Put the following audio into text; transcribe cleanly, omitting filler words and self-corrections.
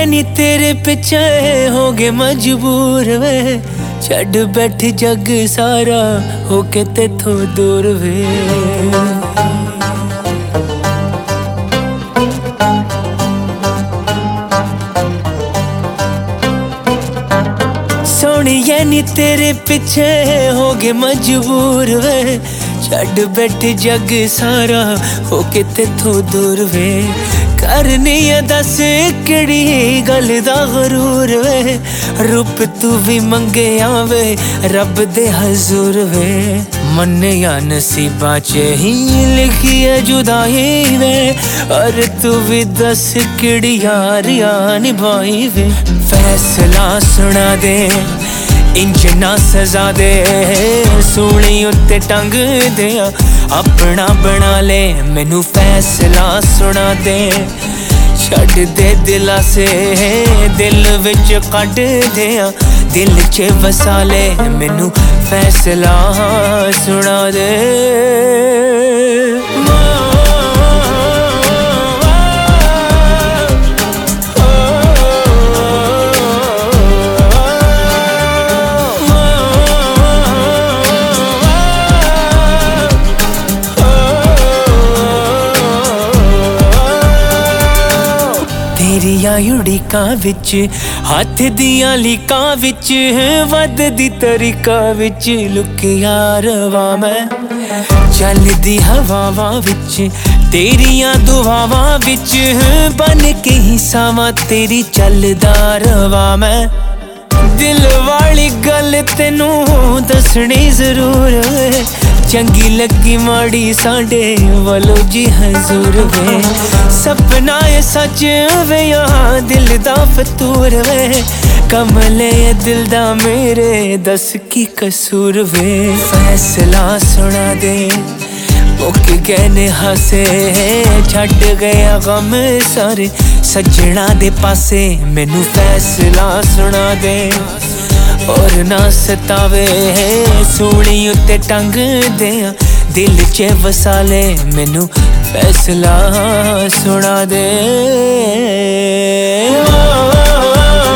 नी तेरे पिछे हो गए मजबूर वे, छड़ बैठ जग सारा होके तेथों दूर वे। सोनिए नी तेरे पिछे हो गए मजबूर वे, छड़ बैठ जग सारा होके तेथों दूर वे। करनी है दस किड़ी गल दा गरूर वे, रूप तू भी मंगे आवे रब दे हजूर वे। मन्ने या नसीबा च ही लिखी है जुदाई वे, और तू भी दस किड़ी यार निभाई वे। फैसला सुना दे इंज ना सजा दे, सूली उत्ते टंग दे अपना बना ले मैनू। फैसला सुना दे छड़ दे दिला से दिल विच कट दे, दिल च वसा ले मैनू। फैसला सुना दे तेरिया उड़ीका विच हाथ दिया लीका विच, वधदी तरीका विच लुकिया रवा मैं। चलदी हवावां विच तेरिया दुआवां विच, बन के ही सावां तेरी चलदा रवा मैं। दिल वाली गल तेनू दसनी जरूर वे, चंगी लगी माड़ी साडे वालो जी हजूर वे। सपना ये सच वे यहाँ दिल दा फतूर वे, कमले दिल दा मेरे दस की कसूर वे। फैसला सुना दे मुक गए ने हसे, छड़ गया गम सारे सजना दे पासे मैनू। फैसला सुना दे और ना सतावे, सूली उत्ते टंग दे दिल च वसा ले मैनू। फैसला सुना दे।